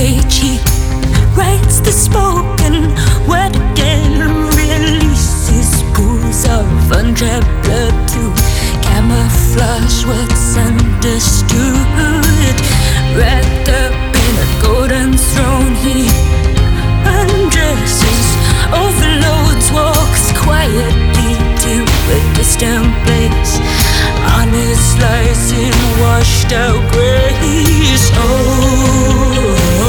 page. He writes the spoken word again, releases pools of untrapped blood to camouflage what's understood. Wrapped up in a golden throne, he undresses, overloads, walks quietly to a distant